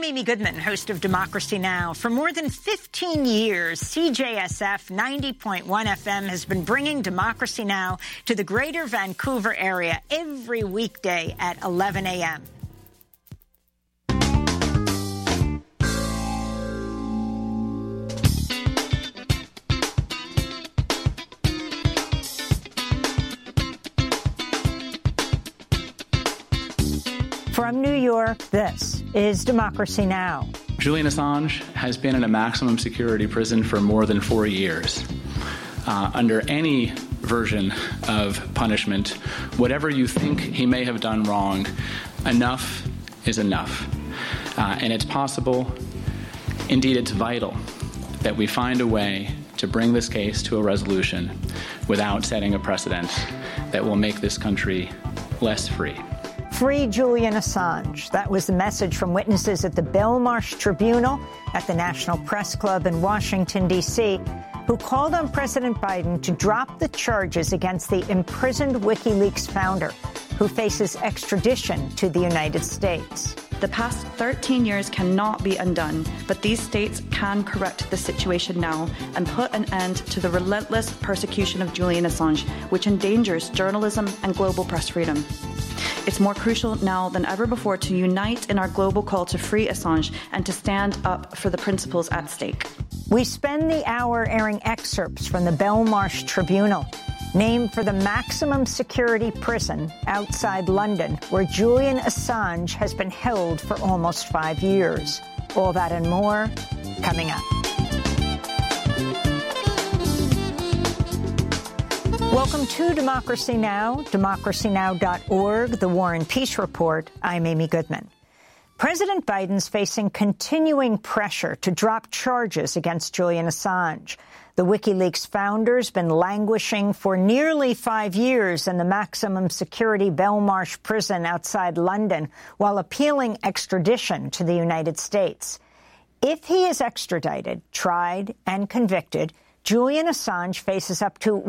Amy Goodman, host of Democracy Now! For more than 15 years, CJSF 90.1 FM has been bringing Democracy Now! To the greater Vancouver area every weekday at 11 a.m. From New York, this is Democracy Now! Julian Assange has been in a maximum security prison for more than 4 years. Under any version of punishment, whatever you think he may have done wrong, enough is enough. And it's possible, indeed it's vital, that we find a way to bring this case to a resolution without setting a precedent that will make this country less free. Free Julian Assange. That was the message from witnesses at the Belmarsh Tribunal at the National Press Club in Washington, D.C., who called on President Biden to drop the charges against the imprisoned WikiLeaks founder, who faces extradition to the United States. The past 13 years cannot be undone, but these states can correct the situation now and put an end to the relentless persecution of Julian Assange, which endangers journalism and global press freedom. It's more crucial now than ever before to unite in our global call to free Assange and to stand up for the principles at stake. We spend the hour airing excerpts from the Belmarsh Tribunal, named for the maximum security prison outside London, where Julian Assange has been held for almost 5 years. All that and more coming up. Welcome to Democracy Now!, democracynow.org, the War and Peace Report. I'm Amy Goodman. President Biden's facing continuing pressure to drop charges against Julian Assange. The WikiLeaks founder's been languishing for nearly 5 years in the maximum security Belmarsh prison outside London while appealing extradition to the United States. If he is extradited, tried, and convicted, Julian Assange faces up to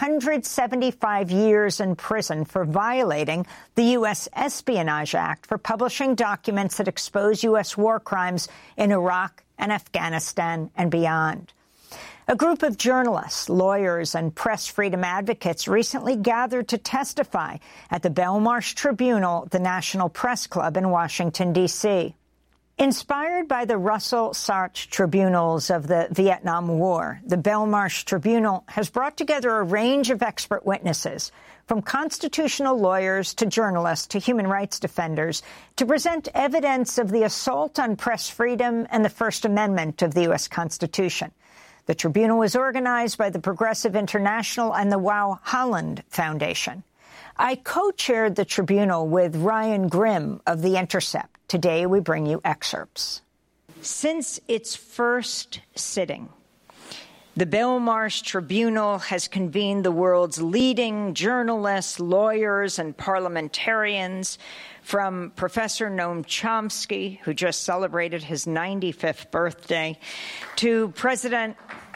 175 years in prison for violating the U.S. Espionage Act for publishing documents that expose U.S. war crimes in Iraq and Afghanistan and beyond. A group of journalists, lawyers, and press freedom advocates recently gathered to testify at the Belmarsh Tribunal, the National Press Club in Washington, D.C. Inspired by the Russell Sarch tribunals of the Vietnam War, the Belmarsh Tribunal has brought together a range of expert witnesses, from constitutional lawyers to journalists to human rights defenders, to present evidence of the assault on press freedom and the First Amendment of the U.S. Constitution. The tribunal was organized by the Progressive International and the Wow Holland Foundation. I co-chaired the tribunal with Ryan Grim of The Intercept. Today, we bring you excerpts. Since its first sitting, the Belmarsh Tribunal has convened the world's leading journalists, lawyers, and parliamentarians, from Professor Noam Chomsky, who just celebrated his 95th birthday, to President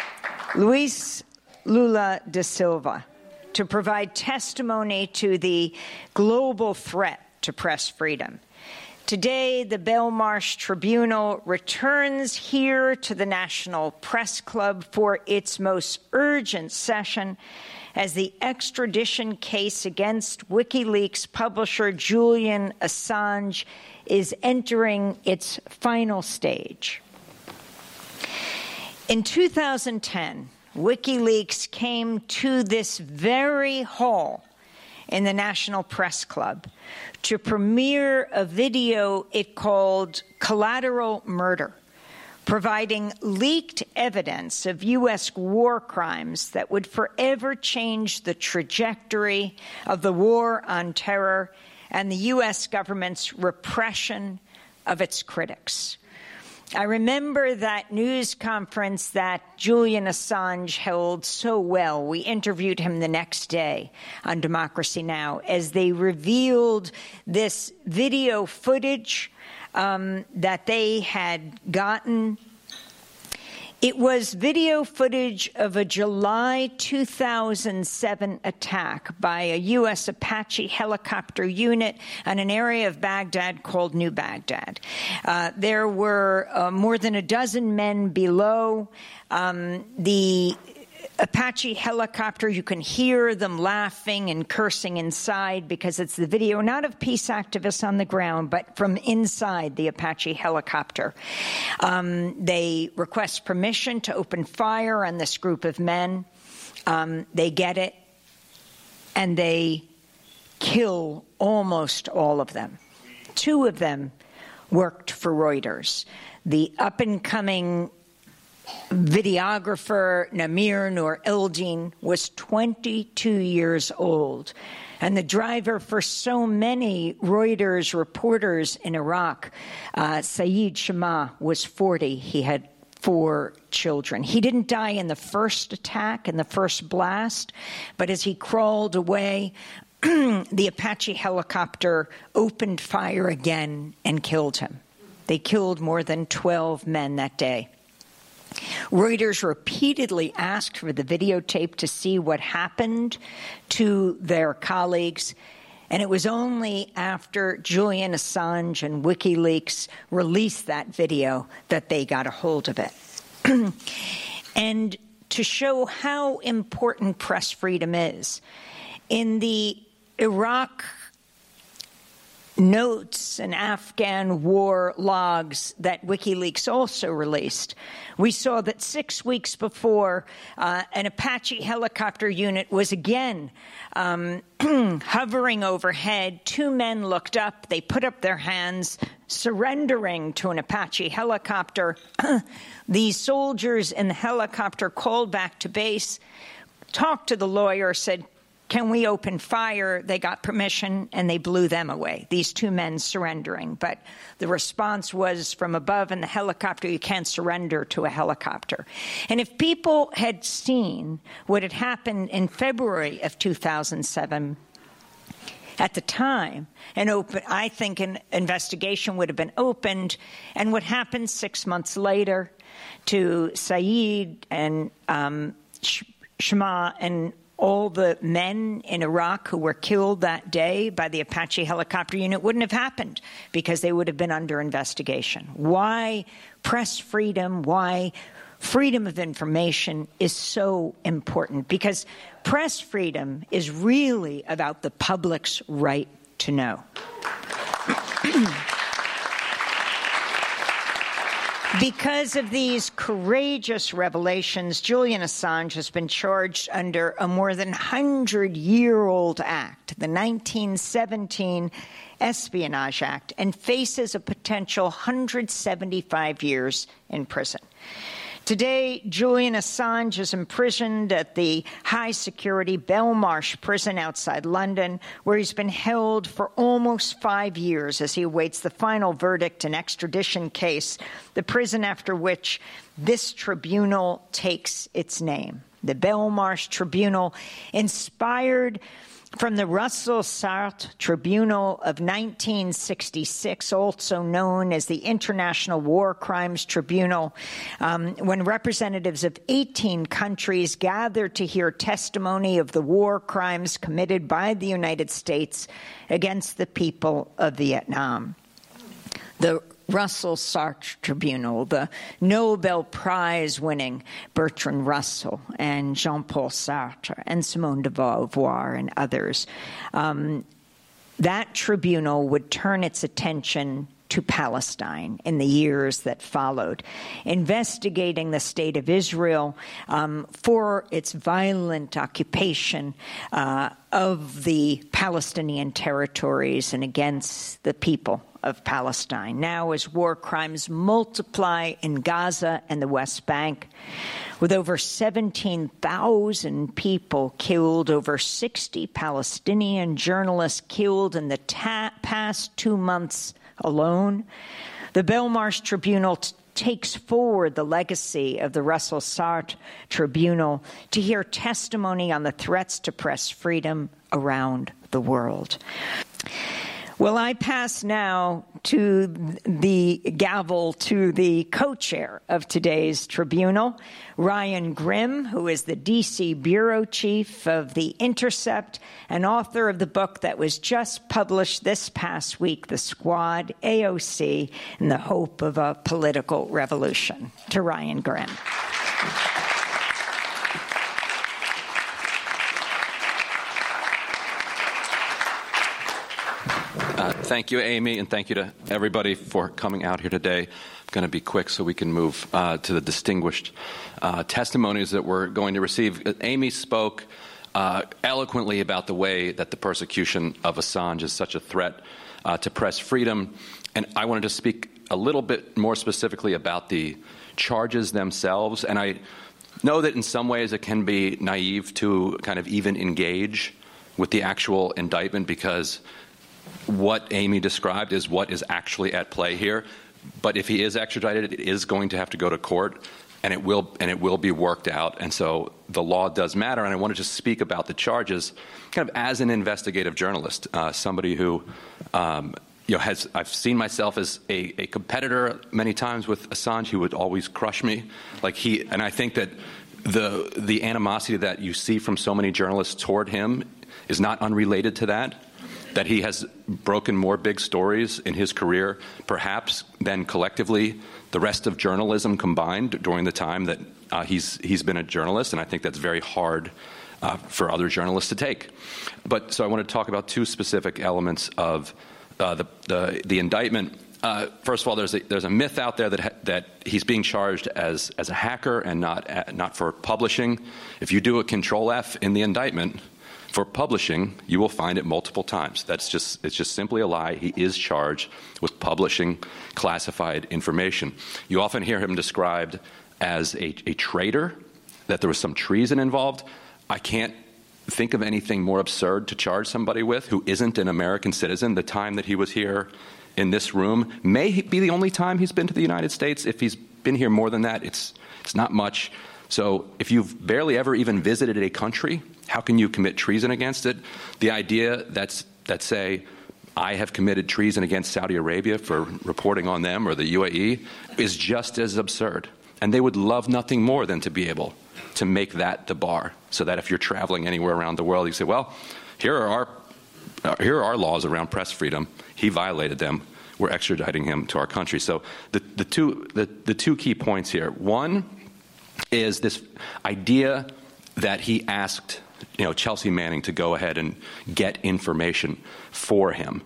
Luis Lula da Silva, to provide testimony to the global threat to press freedom. Today, the Belmarsh Tribunal returns here to the National Press Club for its most urgent session as the extradition case against WikiLeaks publisher Julian Assange is entering its final stage. In 2010, WikiLeaks came to this very hall in the National Press Club to premiere a video it called Collateral Murder, providing leaked evidence of U.S. war crimes that would forever change the trajectory of the war on terror and the U.S. government's repression of its critics. I remember that news conference that Julian Assange held so well. We interviewed him the next day on Democracy Now! As they revealed this video footage that they had gotten It was video footage of a July 2007 attack by a U.S. Apache helicopter unit in an area of Baghdad called New Baghdad. There were more than a dozen men below. The Apache helicopter, you can hear them laughing and cursing inside because it's the video not of peace activists on the ground, but from inside the Apache helicopter. They request permission to open fire on this group of men. They get it, and they kill almost all of them. 2 of them worked for Reuters. The up-and-coming videographer Namir Nur Eldin was 22 years old, and the driver for so many Reuters reporters in Iraq, Saeed Shama, was 40. He had 4 children. He didn't die in the first attack, in the first blast, but as he crawled away, the Apache helicopter opened fire again and killed him. They killed more than 12 men that day. Reuters repeatedly asked for the videotape to see what happened to their colleagues, and it was only after Julian Assange and WikiLeaks released that video that they got a hold of it. And to show how important press freedom is, in the Iraq notes and Afghan war logs that WikiLeaks also released, we saw that 6 weeks before, an Apache helicopter unit was again hovering overhead. 2 men looked up. They put up their hands, surrendering to an Apache helicopter. The soldiers in the helicopter called back to base, talked to the lawyer, said, "Can we open fire?" They got permission, and they blew them away, these 2 men surrendering. But the response was from above in the helicopter, you can't surrender to a helicopter. And if people had seen what had happened in February of 2007, at the time, I think an investigation would have been opened. And what happened 6 months later to Saeed and Shama and all the men in Iraq who were killed that day by the Apache helicopter unit wouldn't have happened because they would have been under investigation. Why press freedom, why freedom of information is so important? Because press freedom is really about the public's right to know. Because of these courageous revelations, Julian Assange has been charged under a more than 100-year-old act, the 1917 Espionage Act, and faces a potential 175 years in prison. Today, Julian Assange is imprisoned at the high-security Belmarsh prison outside London, where he's been held for almost 5 years as he awaits the final verdict in extradition case, the prison after which this tribunal takes its name. The Belmarsh Tribunal, inspired from the Russell-Sartre Tribunal of 1966, also known as the International War Crimes Tribunal, when representatives of 18 countries gathered to hear testimony of the war crimes committed by the United States against the people of Vietnam. The Russell-Sartre Tribunal, the Nobel Prize-winning Bertrand Russell and Jean-Paul Sartre and Simone de Beauvoir and others, that tribunal would turn its attention to Palestine in the years that followed, investigating the state of Israel for its violent occupation of the Palestinian territories and against the people of Palestine. Now, as war crimes multiply in Gaza and the West Bank, with over 17,000 people killed, over 60 Palestinian journalists killed in the past 2 months alone, the Belmarsh Tribunal takes forward the legacy of the Russell-Sartre Tribunal to hear testimony on the threats to press freedom around the world. Well, I pass now to the gavel to the co-chair of today's tribunal, Ryan Grim, who is the D.C. bureau chief of The Intercept and author of the book that was just published this past week, The Squad, AOC, and the Hope of a Political Revolution. To Ryan Grim. Thank you, Amy, and thank you to everybody for coming out here today. I'm going to be quick so we can move to the distinguished testimonies that we're going to receive. Amy spoke eloquently about the way that the persecution of Assange is such a threat to press freedom, and I wanted to speak a little bit more specifically about the charges themselves. And I know that in some ways it can be naive to kind of even engage with the actual indictment, because what Amy described is what is actually at play here. But if he is extradited, it is going to have to go to court, and it will be worked out. And so the law does matter. And I want to just speak about the charges kind of as an investigative journalist, somebody who I've seen myself as a competitor many times with Assange. He would always crush me. And I think that the animosity that you see from so many journalists toward him is not unrelated to that he has broken more big stories in his career, perhaps, than collectively the rest of journalism combined during the time that he's been a journalist. And I think that's very hard for other journalists to take. So I want to talk about two specific elements of the indictment. First of all, there's a myth out there that he's being charged as a hacker and not for publishing. If you do a Control F in the indictment for publishing, you will find it multiple times. It's just simply a lie. He is charged with publishing classified information. You often hear him described as a traitor, that there was some treason involved. I can't think of anything more absurd to charge somebody with who isn't an American citizen. The time that he was here in this room may be the only time he's been to the United States. If he's been here more than that, it's not much. So if you've barely ever even visited a country, how can you commit treason against it? The idea that say, I have committed treason against Saudi Arabia for reporting on them, or the UAE, is just as absurd. And they would love nothing more than to be able to make that the bar, so that if you're traveling anywhere around the world, you say, well, here are our laws around press freedom. He violated them. We're extraditing him to our country. So the two key points here. One is this idea that he asked Chelsea Manning to go ahead and get information for him.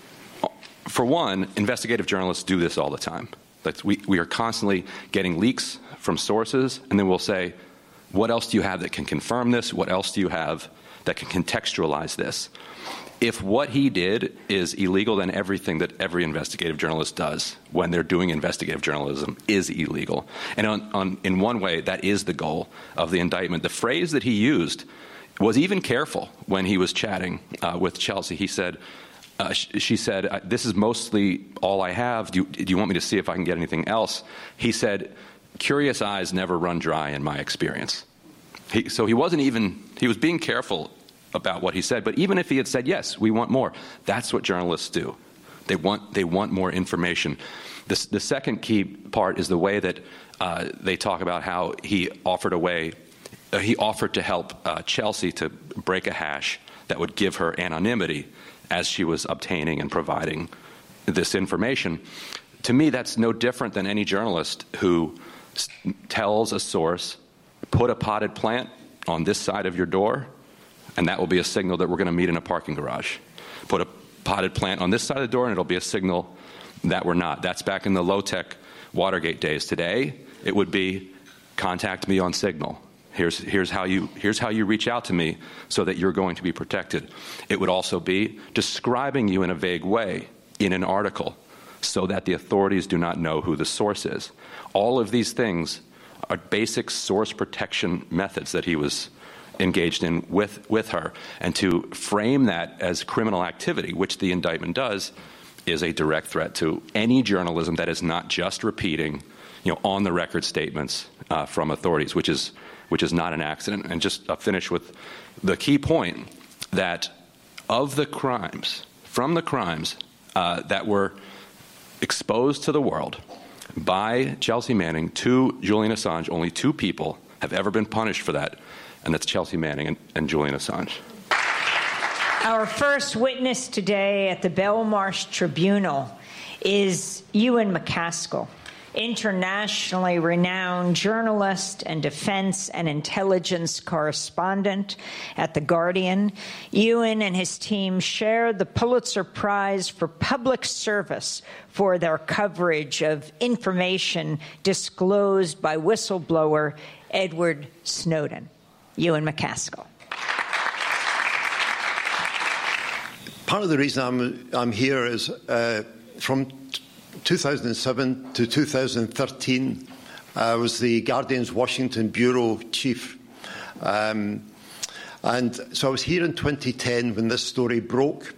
For one, investigative journalists do this all the time. We are constantly getting leaks from sources, and then we'll say, what else do you have that can confirm this? What else do you have that can contextualize this? If what he did is illegal, then everything that every investigative journalist does when they're doing investigative journalism is illegal. And in one way, that is the goal of the indictment. The phrase that he used was even careful when he was chatting with Chelsea. He said, she said, this is mostly all I have. Do you want me to see if I can get anything else? He said, curious eyes never run dry in my experience. So he was being careful about what he said. But even if he had said, yes, we want more, that's what journalists do. They want more information. The second key part is the way that they talk about how he offered to help Chelsea to break a hash that would give her anonymity as she was obtaining and providing this information. To me, that's no different than any journalist who tells a source, put a potted plant on this side of your door, and that will be a signal that we're going to meet in a parking garage. Put a potted plant on this side of the door, and it'll be a signal that we're not. That's back in the low-tech Watergate days. Today, it would be, contact me on Signal. Here's how you reach out to me so that you're going to be protected. It would also be describing you in a vague way in an article so that the authorities do not know who the source is. All of these things are basic source protection methods that he was engaged in with her. And to frame that as criminal activity, which the indictment does, is a direct threat to any journalism that is not just repeating, on-the-record statements from authorities, which is not an accident. And just I'll finish with the key point that of the crimes from the crimes that were exposed to the world by Chelsea Manning to Julian Assange. Only 2 people have ever been punished for that, and that's Chelsea Manning and Julian Assange. Our first witness today at the Belmarsh Tribunal is Ewan MacAskill, internationally renowned journalist and defense and intelligence correspondent at The Guardian. Ewan and his team shared the Pulitzer Prize for Public Service for their coverage of information disclosed by whistleblower Edward Snowden. Ewan MacAskill. Part of the reason I'm here is from 2007 to 2013, I was the Guardian's Washington bureau chief. And so I was here in 2010 when this story broke.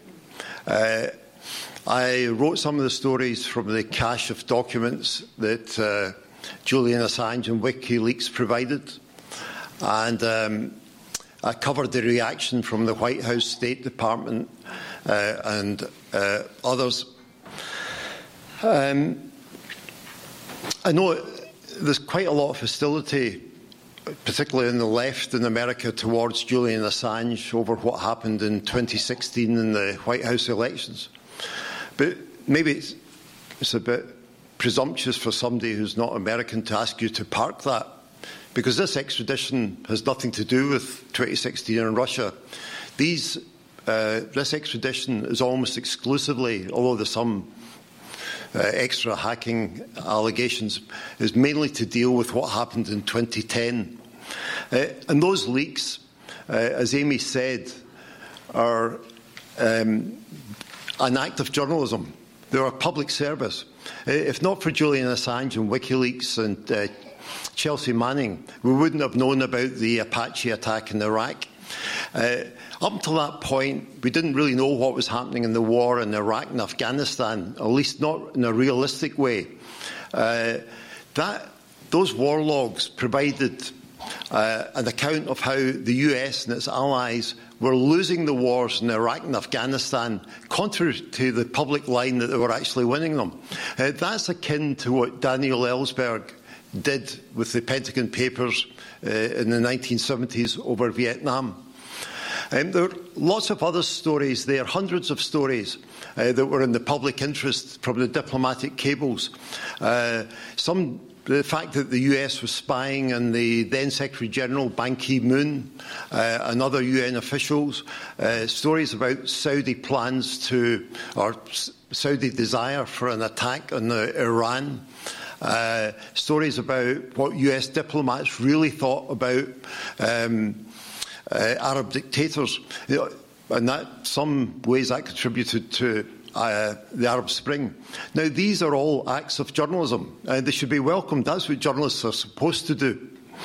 I wrote some of the stories from the cache of documents that Julian Assange and WikiLeaks provided. And I covered the reaction from the White House, State Department, and others. I know there's quite a lot of hostility, particularly in the left in America, towards Julian Assange over what happened in 2016 in the White House elections. But maybe it's a bit presumptuous for somebody who's not American to ask you to park that, because this extradition has nothing to do with 2016 in Russia. This extradition is almost exclusively, although there's some extra hacking allegations, is mainly to deal with what happened in 2010. And those leaks, as Amy said, are an act of journalism. They're a public service. If not for Julian Assange and WikiLeaks and Chelsea Manning, we wouldn't have known about the Apache attack in Iraq. Up until that point, we didn't really know what was happening in the war in Iraq and Afghanistan, at least not in a realistic way. Those war logs provided an account of how the US and its allies were losing the wars in Iraq and Afghanistan, contrary to the public line that they were actually winning them. That's akin to what Daniel Ellsberg did with the Pentagon Papers in the 1970s over Vietnam. There are lots of other stories there, hundreds of stories that were in the public interest from the diplomatic cables. The fact that the US was spying on the then Secretary General Ban Ki-moon and other UN officials, stories about Saudi plans or Saudi desire for an attack on Iran, stories about what US diplomats really thought about Arab dictators, and that some ways that contributed to the Arab Spring. Now, these are all acts of journalism, and they should be welcomed. That's what journalists are supposed to do.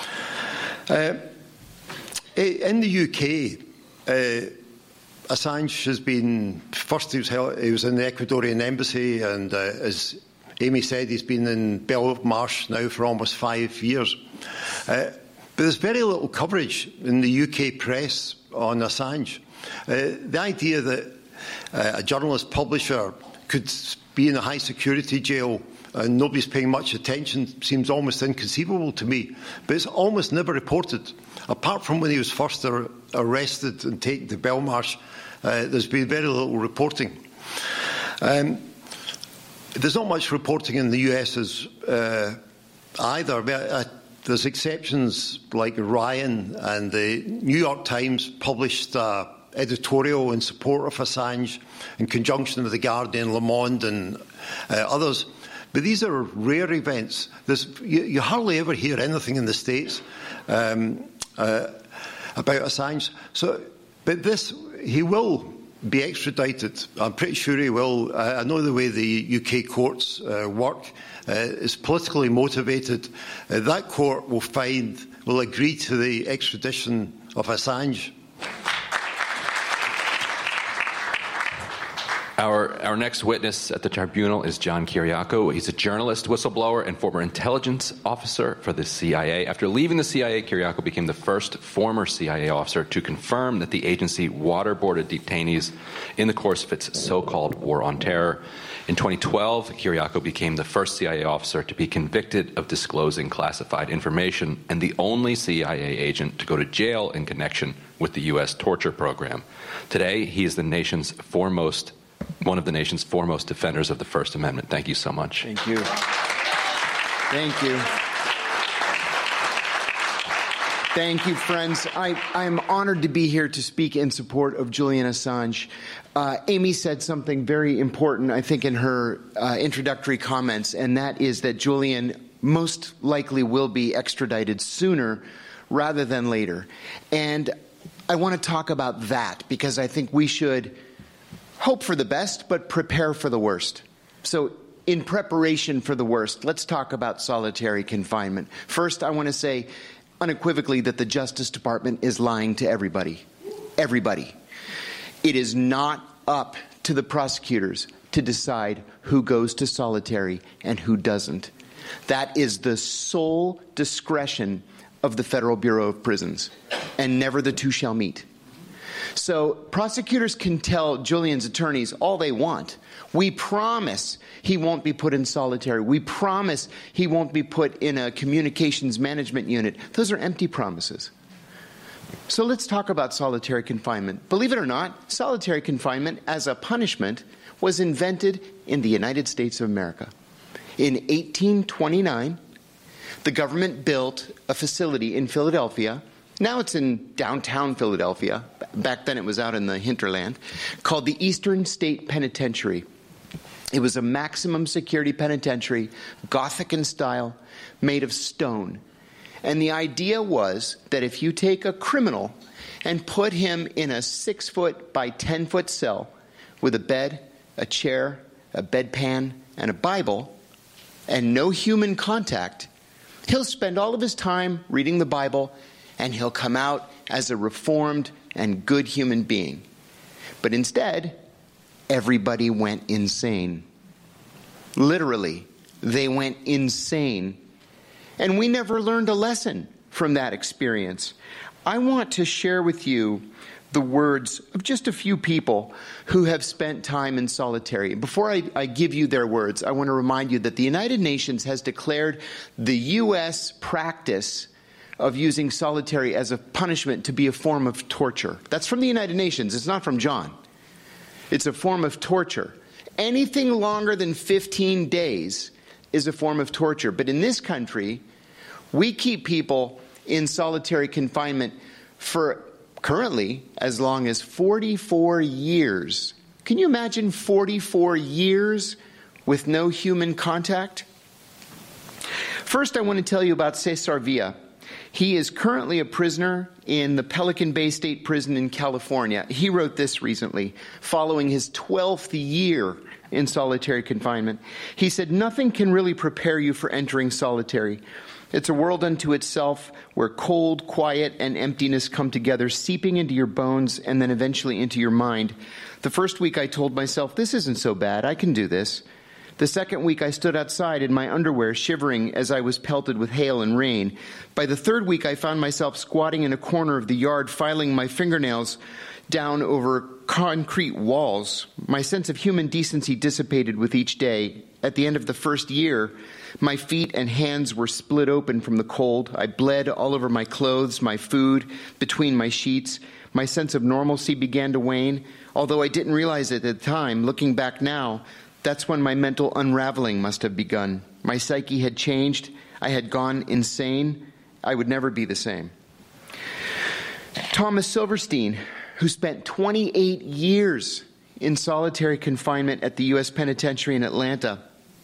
In the UK, Assange has been, first he was in the Ecuadorian embassy, and as Amy said, he's been in Belmarsh now for almost 5 years. But there's very little coverage in the UK press on Assange. The idea that a journalist publisher could be in a high-security jail and nobody's paying much attention seems almost inconceivable to me. But it's almost never reported. Apart from when he was first arrested and taken to Belmarsh, there's been very little reporting. There's not much reporting in the US either. There's exceptions like Ryan, and the New York Times published an editorial in support of Assange in conjunction with The Guardian, Le Monde and others. But these are rare events. You hardly ever hear anything in the States about Assange. But he will be extradited. I'm pretty sure he will. I know the way the UK courts work. Is politically motivated. That court will agree to the extradition of Assange. Our next witness at the tribunal is John Kiriakou. He's a journalist, whistleblower, and former intelligence officer for the CIA. After leaving the CIA, Kiriakou became the first former CIA officer to confirm that the agency waterboarded detainees in the course of its so-called War on Terror. In 2012, Kiriakou became the first CIA officer to be convicted of disclosing classified information and the only CIA agent to go to jail in connection with the U.S. torture program. Today, he is one of the nation's foremost defenders of the First Amendment. Thank you so much. Thank you. Thank you. Thank you, friends. I'm honored to be here to speak in support of Julian Assange. Amy said something very important, I think, in her introductory comments, and that is that Julian most likely will be extradited sooner rather than later. And I want to talk about that because I think we should hope for the best, but prepare for the worst. So in preparation for the worst, let's talk about solitary confinement. First, I want to say unequivocally that the Justice Department is lying to everybody. Everybody. It is not up to the prosecutors to decide who goes to solitary and who doesn't. That is the sole discretion of the Federal Bureau of Prisons, and never the two shall meet. So prosecutors can tell Julian's attorneys all they want. We promise he won't be put in solitary. We promise he won't be put in a communications management unit. Those are empty promises. So let's talk about solitary confinement. Believe it or not, solitary confinement as a punishment was invented in the United States of America. In 1829, the government built a facility in Philadelphia. Now it's in downtown Philadelphia. Back then it was out in the hinterland, called the Eastern State Penitentiary. It was a maximum security penitentiary, Gothic in style, made of stone. And the idea was that if you take a criminal and put him in a 6-foot by 10-foot cell with a bed, a chair, a bedpan, and a Bible, and no human contact, he'll spend all of his time reading the Bible, and he'll come out as a reformed and good human being. But instead, everybody went insane. Literally, they went insane. And we never learned a lesson from that experience. I want to share with you the words of just a few people who have spent time in solitary. Before I give you their words, I want to remind you that the United Nations has declared the U.S. practice of using solitary as a punishment to be a form of torture. That's from the United Nations. It's not from John. It's a form of torture. Anything longer than 15 days is a form of torture. But in this country, we keep people in solitary confinement for currently as long as 44 years. Can you imagine 44 years with no human contact? First, I want to tell you about Cesar Villa. He is currently a prisoner in the Pelican Bay State Prison in California. He wrote this recently, following his 12th year in solitary confinement. He said, "Nothing can really prepare you for entering solitary. It's a world unto itself where cold, quiet, and emptiness come together, seeping into your bones and then eventually into your mind. The first week I told myself, this isn't so bad, I can do this. The second week I stood outside in my underwear, shivering as I was pelted with hail and rain. By the third week I found myself squatting in a corner of the yard, filing my fingernails down over concrete walls. My sense of human decency dissipated with each day. At the end of the first year, my feet and hands were split open from the cold. I bled all over my clothes, my food, between my sheets. My sense of normalcy began to wane. Although I didn't realize it at the time, looking back now, that's when my mental unraveling must have begun. My psyche had changed. I had gone insane. I would never be the same." Thomas Silverstein, who spent 28 years in solitary confinement at the U.S. Penitentiary in Atlanta,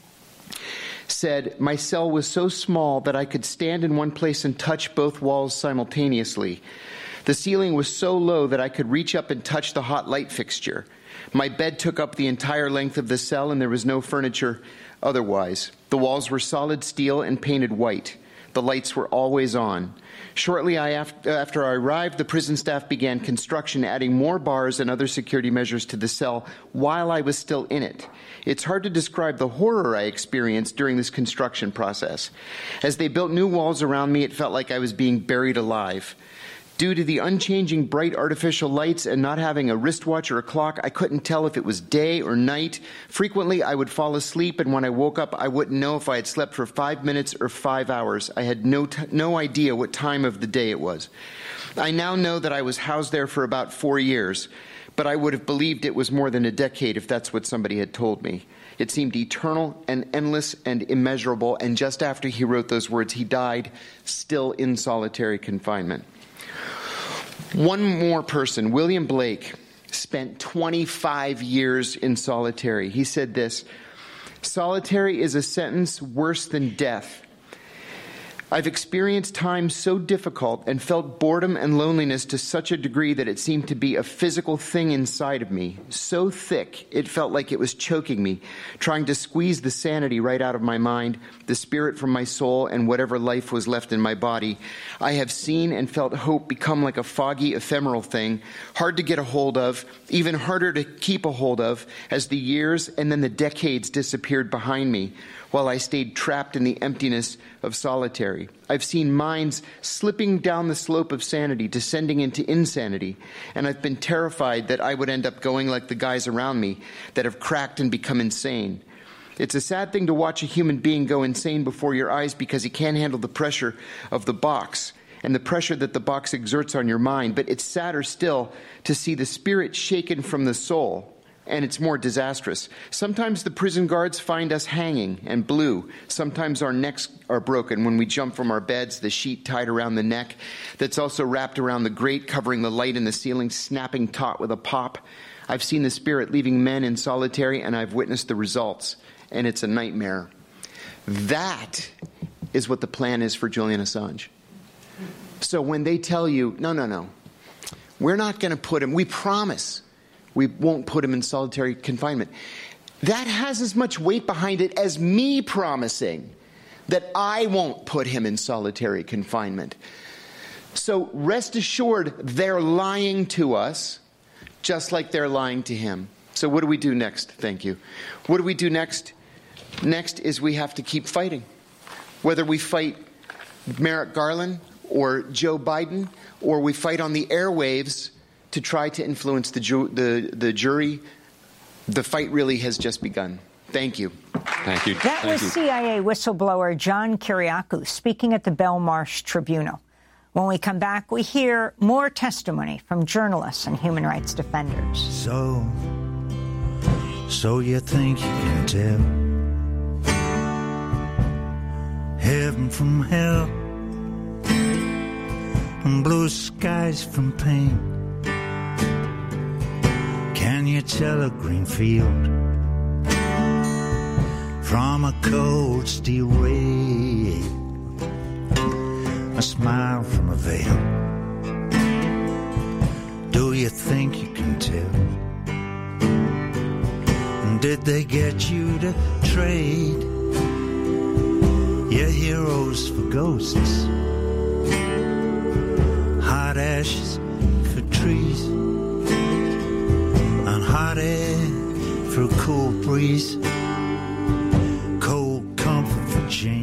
said, "My cell was so small that I could stand in one place and touch both walls simultaneously. The ceiling was so low that I could reach up and touch the hot light fixture. My bed took up the entire length of the cell, and there was no furniture otherwise. The walls were solid steel and painted white. The lights were always on. Shortly after I arrived, the prison staff began construction, adding more bars and other security measures to the cell while I was still in it. It's hard to describe the horror I experienced during this construction process. As they built new walls around me, it felt like I was being buried alive. Due to the unchanging bright artificial lights and not having a wristwatch or a clock, I couldn't tell if it was day or night. Frequently, I would fall asleep, and when I woke up, I wouldn't know if I had slept for 5 minutes or 5 hours. I had no idea what time of the day it was. I now know that I was housed there for about 4 years, but I would have believed it was more than a decade if that's what somebody had told me. It seemed eternal and endless and immeasurable, and just after he wrote those words, he died, still in solitary confinement. One more person, William Blake, spent 25 years in solitary. He said this, "Solitary is a sentence worse than death. I've experienced times so difficult and felt boredom and loneliness to such a degree that it seemed to be a physical thing inside of me, so thick it felt like it was choking me, trying to squeeze the sanity right out of my mind, the spirit from my soul, and whatever life was left in my body. I have seen and felt hope become like a foggy, ephemeral thing, hard to get a hold of, even harder to keep a hold of, as the years and then the decades disappeared behind me, while I stayed trapped in the emptiness of solitary. I've seen minds slipping down the slope of sanity, descending into insanity, and I've been terrified that I would end up going like the guys around me that have cracked and become insane. It's a sad thing to watch a human being go insane before your eyes because he can't handle the pressure of the box and the pressure that the box exerts on your mind, but it's sadder still to see the spirit shaken from the soul. And it's more disastrous. Sometimes the prison guards find us hanging and blue. Sometimes our necks are broken when we jump from our beds, the sheet tied around the neck that's also wrapped around the grate, covering the light in the ceiling, snapping taut with a pop. I've seen the spirit leaving men in solitary, and I've witnessed the results, and it's a nightmare. That is what the plan is for Julian Assange. So when they tell you, no, we're not going to put him, we promise, we won't put him in solitary confinement. That has as much weight behind it as me promising that I won't put him in solitary confinement. So rest assured, they're lying to us, just like they're lying to him. So what do we do next? Thank you. What do we do next? Next is we have to keep fighting. Whether we fight Merrick Garland or Joe Biden, or we fight on the airwaves to try to influence the jury, the fight really has just begun. Thank you. Thank you. That was CIA whistleblower John Kiriakou speaking at the Belmarsh Tribunal. When we come back, we hear more testimony from journalists and human rights defenders. So you think you can tell heaven from hell and blue skies from pain? Can you tell a green field from a cold steel rail? A smile from a veil. Do you think you can tell? And did they get you to trade your heroes for ghosts? Hot ashes for trees, and hot air for a cool breeze, cold comfort for change.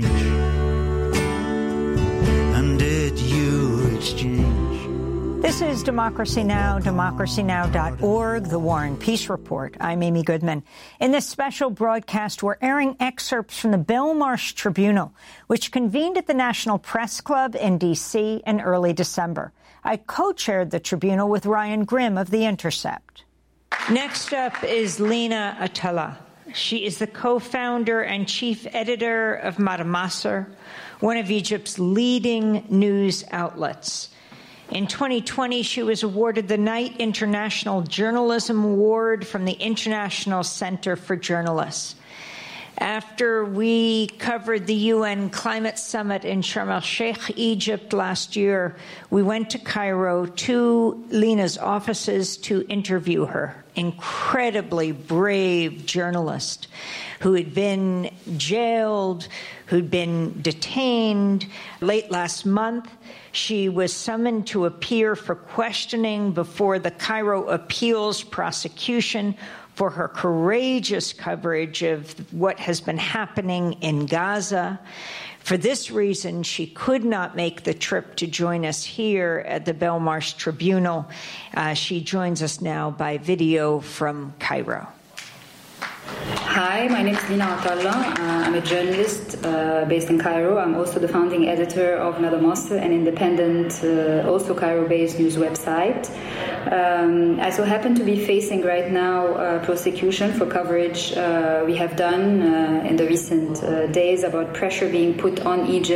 And did you exchange? This is Democracy Now!, democracynow.org, The War and Peace Report. I'm Amy Goodman. In this special broadcast, we're airing excerpts from the Belmarsh Tribunal, which convened at the National Press Club in D.C. in early December. I co-chaired the tribunal with Ryan Grimm of The Intercept. Next up is Lina Atella. She is the co-founder and chief editor of Madamasr, one of Egypt's leading news outlets. In 2020, she was awarded the Knight International Journalism Award from the International Center for Journalists. After we covered the UN Climate Summit in Sharm el-Sheikh, Egypt last year, we went to Cairo to Lina's offices to interview her. incredibly brave journalist who had been jailed, who'd been detained. Late last month, she was summoned to appear for questioning before the Cairo Appeals prosecution for her courageous coverage of what has been happening in Gaza. For this reason, she could not make the trip to join us here at the Belmarsh Tribunal. She joins us now by video from Cairo. Hi, my name is Lina Atallah. I'm a journalist based in Cairo. I'm also the founding editor of Nada Masr, an independent, also Cairo-based news website. I so happen to be facing right now prosecution for coverage we have done in the recent days about pressure being put on Egypt